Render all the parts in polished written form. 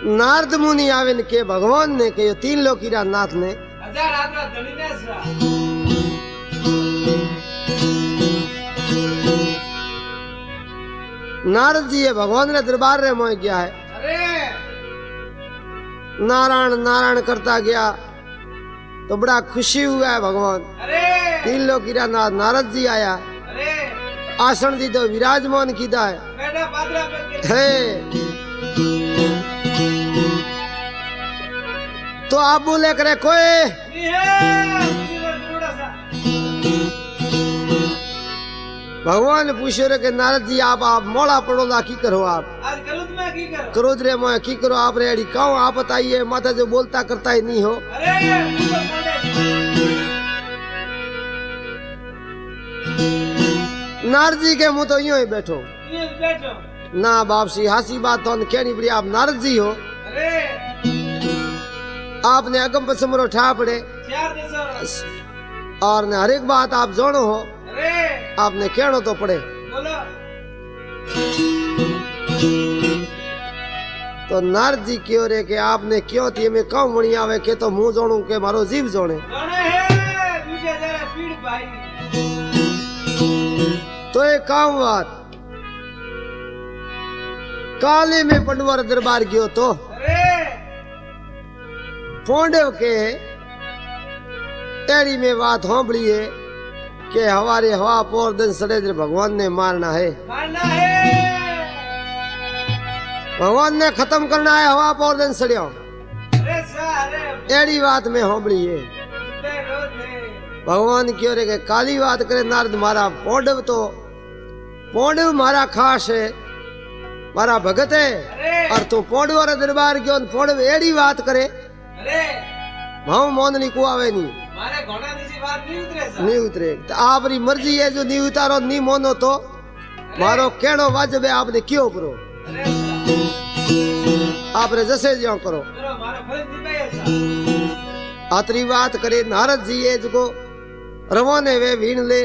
नारद मुनि आवे ने के भगवान ने के 3 लोकीरा नाथ ने हजार आत्मा धनी ने सा नारद जी ये भगवान ने दरबार रे मोह गया है। अरे नारायण नारायण करता गया तो बड़ा खुशी हुआ है भगवान। अरे 3 लोकीरा नाथ नारद जी आया, अरे आसन दी तो विराजमान कीधा है। बेटा पादरा पे हे तो आप बोले करे कोई नहीं है थोड़ा सा भगवान पूछो रे के नारद जी आप मोड़ा पड़ोला की करो आप आज क्रोध में की करो क्रोध रे मोह की करो आप रेडी कहूं आप बताइए माता जो बोलता करता ही नहीं हो। अरे नारद जी के मुंह तो यूं ही बैठो ये बैठो ना बाप सी हासी बात तो कहनी पड़ी आप नारद जी हो। अरे आपने अगम पसमरो ठा पड़े 4 दिसो और ने हर एक बात आप जानो हो अरे आपने कहनो तो पड़े। बोलो तो नारद जी क्यों रे के आपने क्यों थी में कम मणी आवे के तो मुंह जोणू के मारो जीव जोणे जाने है दूजे जरा पीड़ भाई तो एक काम बात काले में पंडवर दरबार गयो तो अरे पोंडेव के एड़ी में बात होंबड़ी है कि हमारे हवा पोर दिन सड़े भगवान ने मारना है भगवान ने खत्म करना है हवा पोर दिन सड़ियो एड़ी बात में होंबड़ी है भगवान क्यों रे के काली बात करे नारद मारा पोंडव मारा खास है मारा भगत है और तू पोंडव वाला दरबार क्यों पोंडव एड़ी बात करे भाव मोननी को आवे नहीं मारे घोड़ा नीचे बात नहीं उतरे तो आपरी मर्जी है जो नहीं उतारो नहीं मोनो तो मारो कहनो वाजब है आपने क्यों करो आपने जैसे जो करो आतरी बात करे नारद जी है जो रवाने वे वीण ले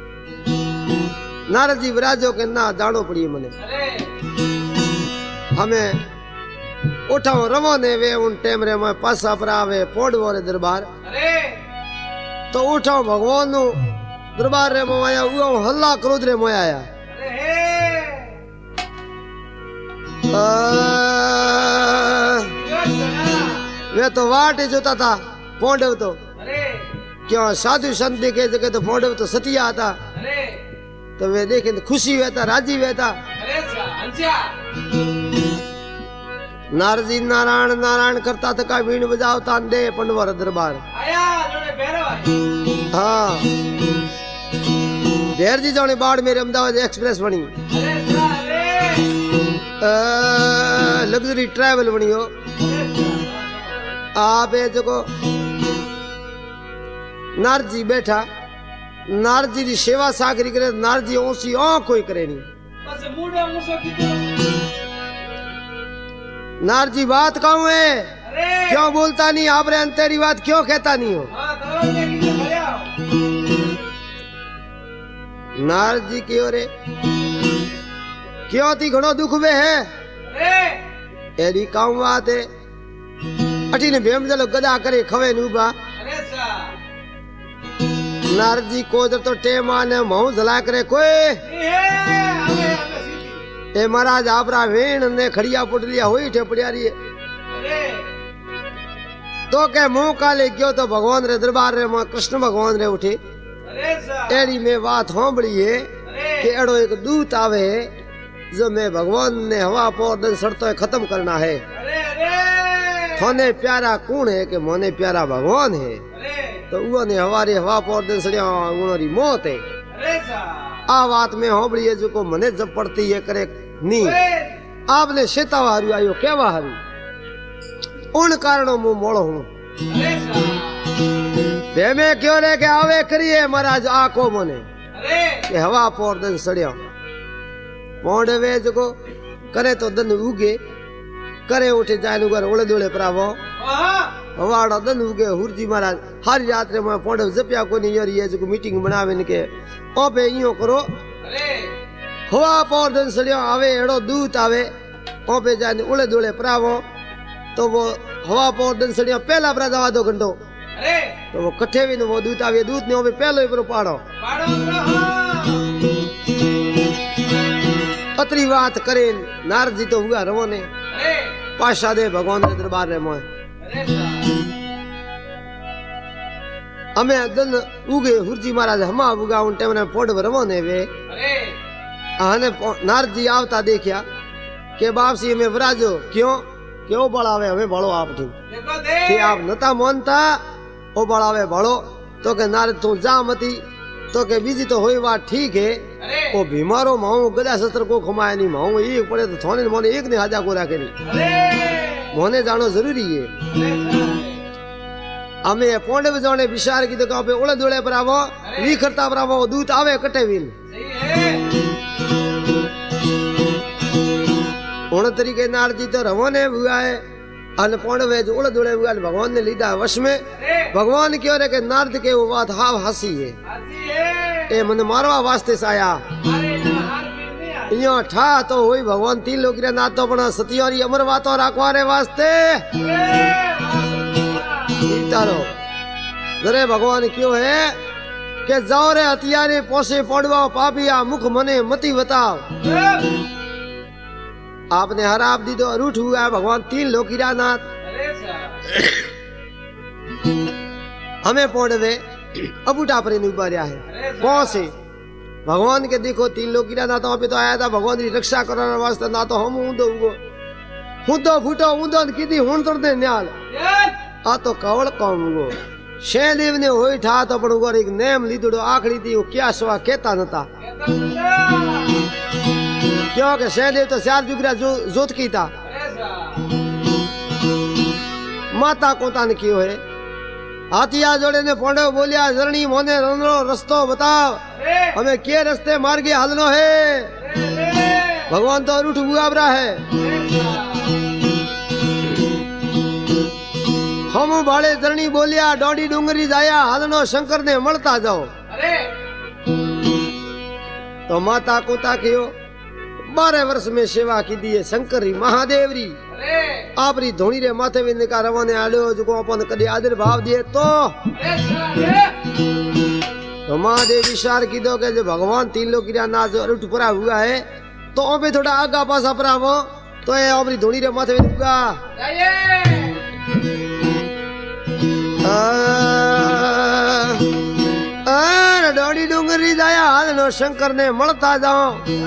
नारद जी विराजो के ना जानो पड़ी मने हमें उठाओ रवाने वे उन टेम रे मैं पासा पर आवे पोंडवो रे दरबार तो उठाओ भगवान नु दरबार रे मोया वो हल्ला क्रोध रे मोया आया वे तो वाट ही जोता था पोंडव तो क्यों साधु संत के जगह तो पोंडव तो सतिया था तो वे देखे तो खुशी वेता राजी वेता नारद जी नारायण नारायण करता था का वीण बजावता दे पंडवर दरबार हाँ देर जी जाने बाढ़ मेरे अहमदाबाद एक्सप्रेस बनी लग्जरी ट्रैवल बनी हो आप जो नारद जी बैठा नारद जी की सेवा सागरी करे नारद जी ओसी कोई करे नहीं नारद जी बात कहूँ है क्यों बोलता नहीं आप रे तेरी बात क्यों कहता नहीं हो नारद जी की ओरे क्यों थी घणो दुख वे है एडी काऊ बात है अठी ने बेम जलो गदा करे खवे नुबा नारद जी को तो टेम आने महू जला करे कोई ए महाराज आपरा वेण ने खड़िया पुटलिया हुई ठेपड़िया रही तो के मुंह काले क्यों तो भगवान रे दरबार रे मां कृष्ण भगवान रे उठे एड़ी में बात होंबड़ी है कि एड़ो एक दूत आवे जो मैं भगवान ने हवा पोर दिन सड़तो खत्म करना है थोने प्यारा कौन है कि मोने प्यारा भगवान है तो वो ने हवारे हवा पोर दिन सड़िया उनरी मौत है आ बात में होंबड़ी है जो को मने जब पड़ती है करे नहीं आपने शेतावा हारू आयो केवा हारू उन कारणों मुंह मोड़ो हूं बेमे क्यों रे के आवे करिए महाराज आको मने के हवा पोर दिन सड़िया पोंडवे जो करे तो दन उगे करे उठे जाए घर ओले दोले परावो हवाड़ा दन उगे हुरजी महाराज हर रात रे मैं पोंडव जपिया को नहीं ये जो मीटिंग बनावे ने के ओबे इयो करो हवा पोर दिन सड़ियो आवे एड़ो दूत आवे ओबे जाने ओले दोले परावो तो वो हवा पोर दिन सड़िया पहला अपना दवा 2 घंटो अरे तो वो कट्ठे भी वो दूध आवे दूध ने वो पहलो ही परो पाड़ो पाड़ो रहो अतरी बात करे नारद जी तो हुआ रवो ने अरे पाशा दे भगवान के दरबार रे मोय अरे हमें दिन उगे हुरजी महाराज हमा उगा उन टाइम ने पोड़ रवो ने वे अरे आने नारद जी आवता देखिया के बाप सी में वराजो क्यों क्यों बढ़ावे हमें बड़ो आप थी देखो दे कि आप नता मानता ओ बढ़ावे बड़ो तो के नारद तू जा मती तो के बीजी तो होई बात ठीक है अरे ओ बीमारो माऊ गदा शस्त्र को खमाए नहीं माऊ ये पड़े तो थोने मोने एक ने हाजा को राखे नहीं अरे मोने जानो जरूरी है हमें पोंडे बजाने विचार की तो कहाँ पे ओले दोले पर आवो वी करता पर आवो दूत आवे कटे विन सही है उन तरीके नारद जी तो रवोने हुआ है अन पोंडे वे जो ओले दोले हुआ भगवान ने लीधा वश में अरे भगवान क्यों रे के नारद के वो बात हाव हंसी है आती है ए मन मारवा वास्ते से आया अरे ना हार पीर नहीं आई इया ठा तो होई भगवान 3 लोग रे ना तो अपना सतियोरी अमर वातो राखवा रे वास्ते तारो जरे भगवान क्यों है के जाओ रे हथियारे पोसे पड़वा पापिया मुख मने मती बताओ आपने हराब दी तो अरूठ हुआ है भगवान 3 लोग नाथ अरे हमें पौड़वे अबूटा पर उबार्या है कौन से भगवान के देखो 3 लोग नाथ पे तो आया था भगवान की रक्षा कराने वास्ते ना तो हम ऊंदो हुदो फूटो ऊंदो कीधी हुन तो दे न्याल आ तो कवल कौम गो शहदेव ने होई ठा तो पण गोर एक नेम लीधड़ो आखड़ी थी वो क्या सवा कहता नता क्योंकि शहदेव तो 4 जुगरा जोत की था माता को तान क्यों है हाथिया जोड़े ने पोंडो बोलिया जरणी मोने रनो रस्तो बताओ हमें के रस्ते मार्गे हालनो है भगवान तो रूठ बुआबरा है हम बाले जरणी बोलिया डोडी डूंगरी जाया हालनो शंकर ने मलता जाओ तो माता को ताकियो 12 वर्ष में सेवा की दी है शंकर री महादेव री आपरी धोनी रे माथे में निका रवाने आलो जो अपन कदे आदर भाव दिए तो महादेव विचार की दो के जो भगवान 3 लोग की नाज उठ परा हुआ है तो अबे थोड़ा आगा पासा परावो तो ये आपरी धोनी रे माथे में दुगा डोडी डूंगरी जाया हालनो शंकर ने मलता जाओ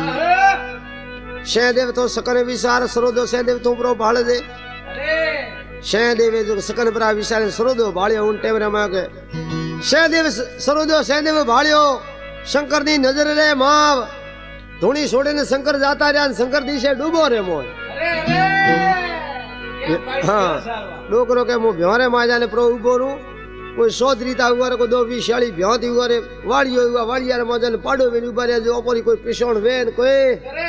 शहदेव तो सकन विचार सरोदो शहदेव तू प्रो भाड़ दे शहदेव जो सकन परा विचार सरोदो भाड़ियो उन टेम रे माके शहदेव सरोदो शहदेव भाड़ियो शंकर नी नजर रे माव धोनी छोड़े ने शंकर जाता रहा शंकर दी से डूबो रे मोय हाँ डोकरो के मु भ्योरे मा जाने प्रो उबो रू कोई 100 रीता हुआ रे को 2 20 40 भ्योती हुआ रे वाड़ियो हुआ वाड़िया रे मजन पाडो वेन उबा रे जो ओपरी कोई पेशोण वेन कोई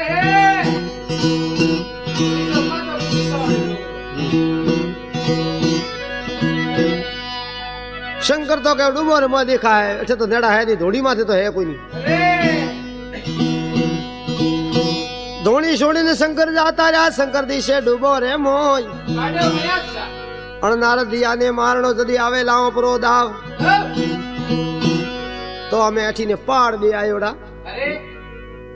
शंकर तो के डूबो रे मा देखा है अच्छा तो नेड़ा है नहीं धोड़ी माथे तो है कोई नहीं धोनी छोड़ी ने शंकर जाता रहा शंकर दी से डूबो रे मोय नारद दिया ने मारनो जदी आवे लाओ प्रो दाव तो हमें अठी ने पाड़ दे आयोड़ा